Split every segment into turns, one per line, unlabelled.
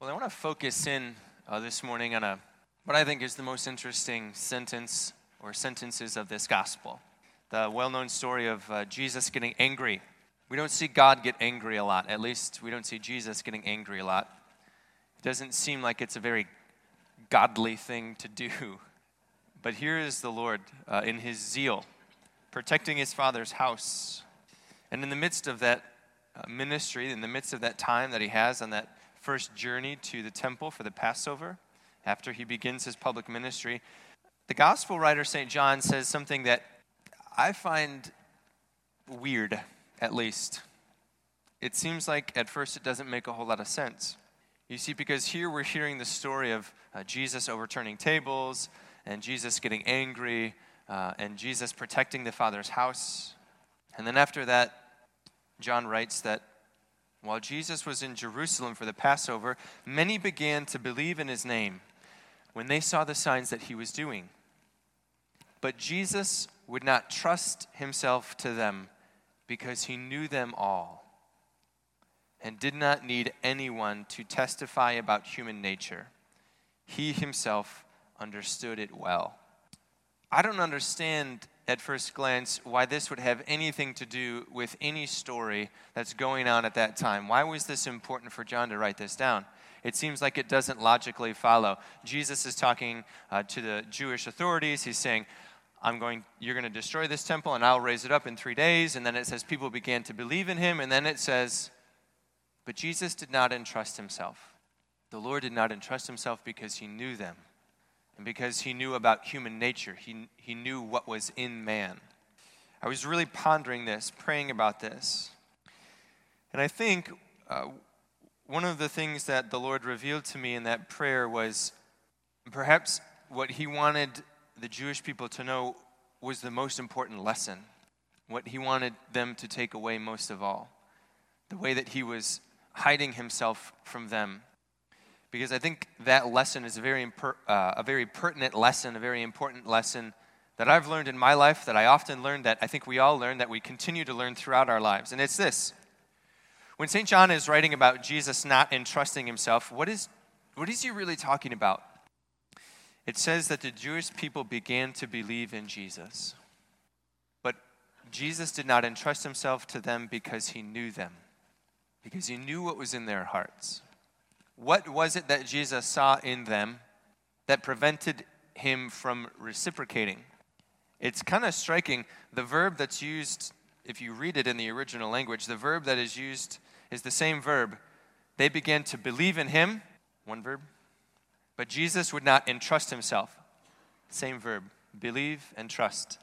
Well, I want to focus in this morning on what I think is the most interesting sentence or sentences of this gospel. The well-known story of Jesus getting angry. We don't see God get angry a lot. At least we don't see Jesus getting angry a lot. It doesn't seem like it's a very godly thing to do. But here is the Lord in his zeal, protecting his Father's house. And in the midst of that ministry, in the midst of that time that he has on that first journey to the temple for the Passover, after he begins his public ministry, the gospel writer St. John says something that I find weird, at least. It seems like at first it doesn't make a whole lot of sense. You see, because here we're hearing the story of Jesus overturning tables, and Jesus getting angry, and Jesus protecting the Father's house. And then after that, John writes that while Jesus was in Jerusalem for the Passover, many began to believe in his name when they saw the signs that he was doing. But Jesus would not trust himself to them because he knew them all and did not need anyone to testify about human nature. He himself understood it well. I don't understand at first glance why this would have anything to do with any story that's going on at that time. Why was this important for John to write this down? It seems like it doesn't logically follow. Jesus is talking to the Jewish authorities. He's saying, you're going to destroy this temple and I'll raise it up in 3 days. And then it says people began to believe in him. And then it says, but Jesus did not entrust himself. The Lord did not entrust himself because he knew them. And because he knew about human nature, he knew what was in man. I was really pondering this, praying about this. And I think one of the things that the Lord revealed to me in that prayer was perhaps what he wanted the Jewish people to know was the most important lesson. What he wanted them to take away most of all. The way that he was hiding himself from them. Because I think that lesson is a very pertinent lesson, a very important lesson that I've learned in my life, that I often learn, that I think we all learn, that we continue to learn throughout our lives. And it's this. When St. John is writing about Jesus not entrusting himself, what is he really talking about? It says that the Jewish people began to believe in Jesus. But Jesus did not entrust himself to them because he knew them. Because he knew what was in their hearts. What was it that Jesus saw in them that prevented him from reciprocating? It's kind of striking. The verb that's used, if you read it in the original language, the verb that is used is the same verb. They began to believe in him, one verb, but Jesus would not entrust himself. Same verb, believe and trust.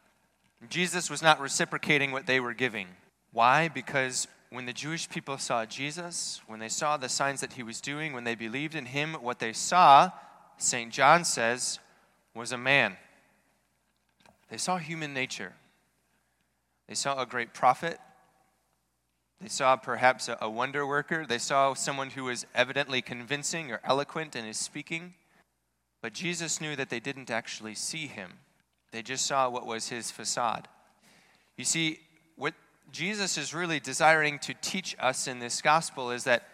Jesus was not reciprocating what they were giving. Why? Because when the Jewish people saw Jesus, when they saw the signs that he was doing, when they believed in him, what they saw, St. John says, was a man. They saw human nature. They saw a great prophet. They saw perhaps a wonder worker. They saw someone who was evidently convincing or eloquent in his speaking. But Jesus knew that they didn't actually see him. They just saw what was his facade. You see, what Jesus is really desiring to teach us in this gospel is that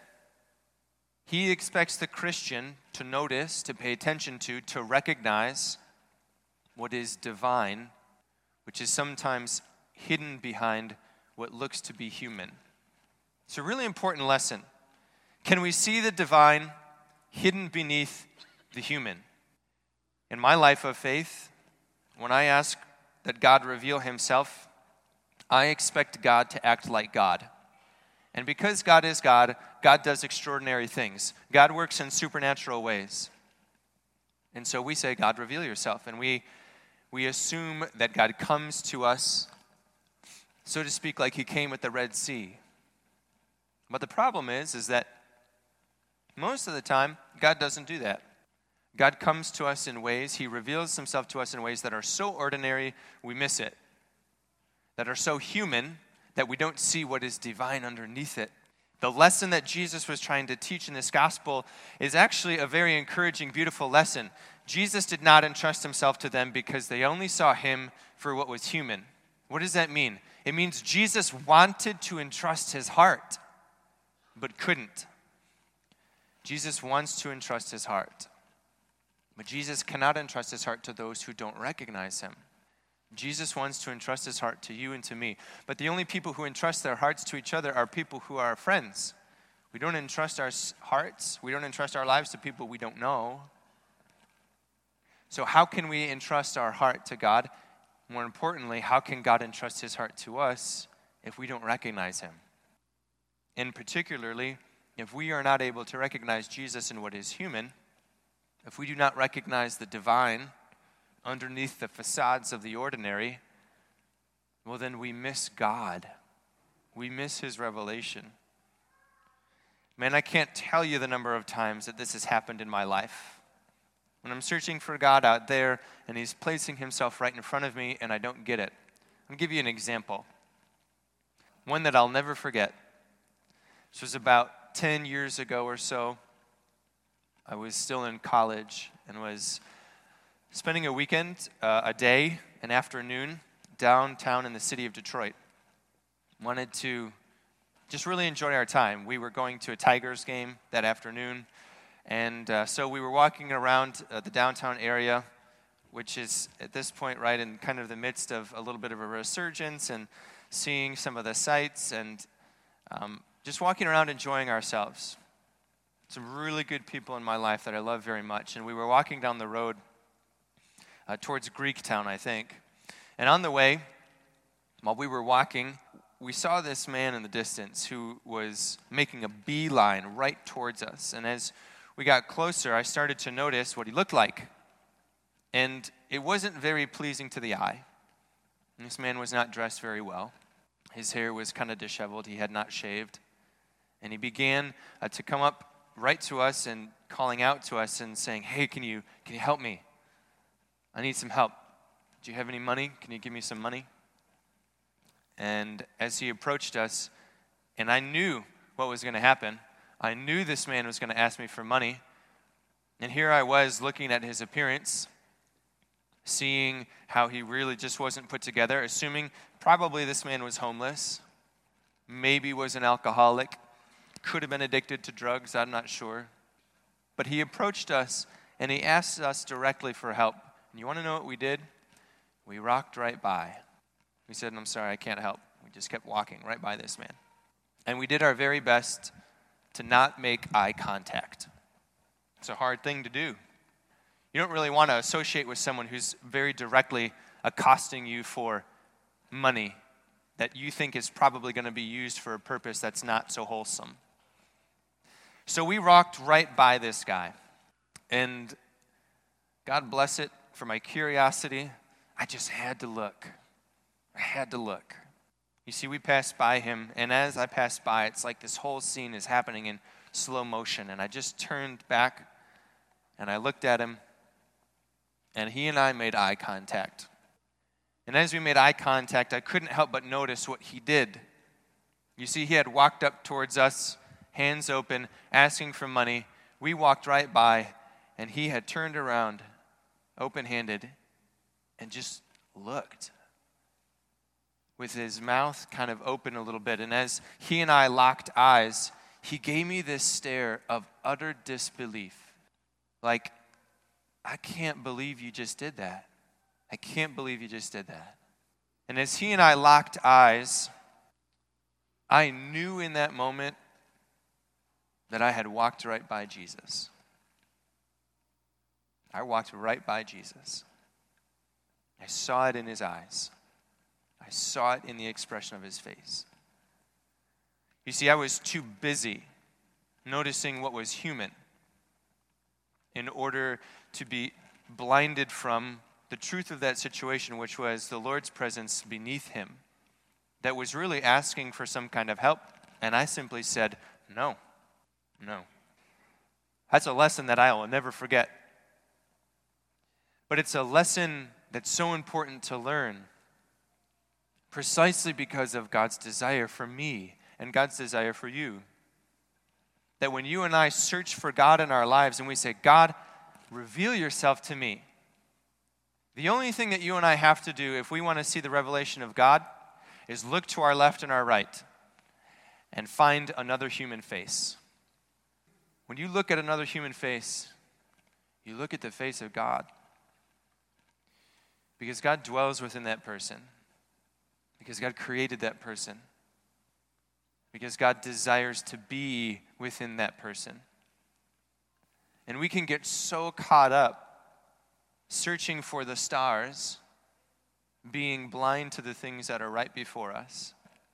he expects the Christian to notice, to pay attention to recognize what is divine, which is sometimes hidden behind what looks to be human. It's a really important lesson. Can we see the divine hidden beneath the human? In my life of faith, when I ask that God reveal himself, I expect God to act like God. And because God is God, God does extraordinary things. God works in supernatural ways. And so we say, God, reveal yourself. And we assume that God comes to us, so to speak, like he came at the Red Sea. But the problem is that most of the time, God doesn't do that. God comes to us in ways, he reveals himself to us in ways that are so ordinary, we miss it. That are so human that we don't see what is divine underneath it. The lesson that Jesus was trying to teach in this gospel is actually a very encouraging, beautiful lesson. Jesus did not entrust himself to them because they only saw him for what was human. What does that mean? It means Jesus wanted to entrust his heart, but couldn't. Jesus wants to entrust his heart. But Jesus cannot entrust his heart to those who don't recognize him. Jesus wants to entrust his heart to you and to me. But the only people who entrust their hearts to each other are people who are friends. We don't entrust our hearts, we don't entrust our lives to people we don't know. So how can we entrust our heart to God? More importantly, how can God entrust his heart to us if we don't recognize him? And particularly, if we are not able to recognize Jesus in what is human, if we do not recognize the divine underneath the facades of the ordinary, well, then we miss God. We miss his revelation. Man, I can't tell you the number of times that this has happened in my life. When I'm searching for God out there and he's placing himself right in front of me and I don't get it. I'll give you an example. One that I'll never forget. This was about 10 years ago or so. I was still in college and was spending a weekend, a day, an afternoon, downtown in the city of Detroit. Wanted to just really enjoy our time. We were going to a Tigers game that afternoon, and so we were walking around the downtown area, which is at this point right in kind of the midst of a little bit of a resurgence and seeing some of the sights and just walking around enjoying ourselves. Some really good people in my life that I love very much, and we were walking down the road towards Greektown, I think. And on the way, while we were walking, we saw this man in the distance who was making a beeline right towards us. And as we got closer, I started to notice what he looked like. And it wasn't very pleasing to the eye. This man was not dressed very well. His hair was kind of disheveled. He had not shaved. And he began to come up right to us and calling out to us and saying, "Hey, can you help me? I need some help. Do you have any money? Can you give me some money?" And as he approached us, and I knew what was going to happen, I knew this man was going to ask me for money. And here I was looking at his appearance, seeing how he really just wasn't put together, assuming probably this man was homeless, maybe was an alcoholic, could have been addicted to drugs, I'm not sure. But he approached us and he asked us directly for help. And you want to know what we did? We rocked right by. We said, "I'm sorry, I can't help." We just kept walking right by this man. And we did our very best to not make eye contact. It's a hard thing to do. You don't really want to associate with someone who's very directly accosting you for money that you think is probably going to be used for a purpose that's not so wholesome. So we rocked right by this guy. And God bless it, for my curiosity, I just had to look. I had to look. You see, we passed by him, and as I passed by, it's like this whole scene is happening in slow motion. And I just turned back, and I looked at him, and he and I made eye contact. And as we made eye contact, I couldn't help but notice what he did. You see, he had walked up towards us, hands open, asking for money. We walked right by, and he had turned around, open-handed, and just looked, with his mouth kind of open a little bit. And as he and I locked eyes, he gave me this stare of utter disbelief. Like, I can't believe you just did that. I can't believe you just did that. And as he and I locked eyes, I knew in that moment that I had walked right by Jesus. I walked right by Jesus. I saw it in his eyes. I saw it in the expression of his face. You see, I was too busy noticing what was human in order to be blinded from the truth of that situation, which was the Lord's presence beneath him, that was really asking for some kind of help. And I simply said, no. That's a lesson that I will never forget. But it's a lesson that's so important to learn, precisely because of God's desire for me and God's desire for you. That when you and I search for God in our lives and we say, "God, reveal yourself to me," the only thing that you and I have to do if we want to see the revelation of God is look to our left and our right and find another human face. When you look at another human face, you look at the face of God. Because God dwells within that person. Because God created that person. Because God desires to be within that person. And we can get so caught up searching for the stars, being blind to the things that are right before us.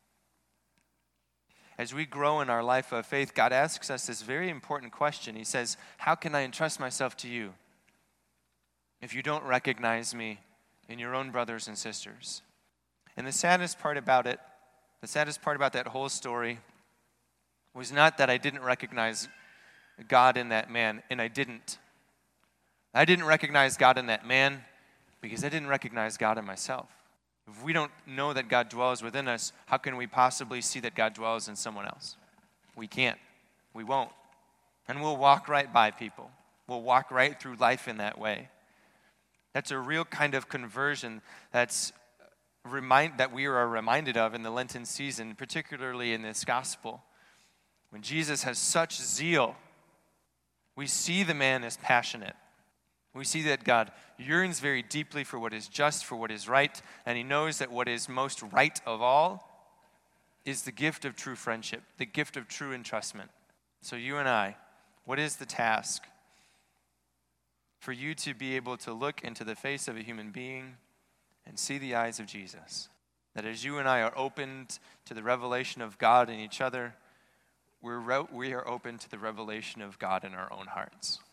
As we grow in our life of faith, God asks us this very important question. He says, how can I entrust myself to you if you don't recognize me in your own brothers and sisters? And the saddest part about that whole story was not that I didn't recognize God in that man, and I didn't. I didn't recognize God in that man because I didn't recognize God in myself. If we don't know that God dwells within us, how can we possibly see that God dwells in someone else? We can't. We won't. And we'll walk right by people. We'll walk right through life in that way. That's a real kind of conversion that we are reminded of in the Lenten season, particularly in this gospel. When Jesus has such zeal, we see the man as passionate. We see that God yearns very deeply for what is just, for what is right, and he knows that what is most right of all is the gift of true friendship, the gift of true entrustment. So you and I, what is the task? For you to be able to look into the face of a human being and see the eyes of Jesus. That as you and I are opened to the revelation of God in each other, we are open to the revelation of God in our own hearts.